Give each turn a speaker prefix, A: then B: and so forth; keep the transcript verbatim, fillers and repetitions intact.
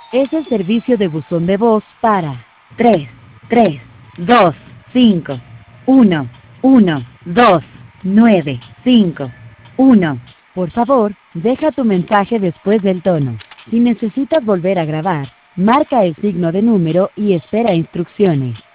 A: Es el servicio de buzón de voz para tres, tres, dos, cinco, uno, uno, dos, nueve, cinco, uno. Por favor, deja tu mensaje después del tono. Si necesitas volver a grabar, marca el signo de número y espera instrucciones.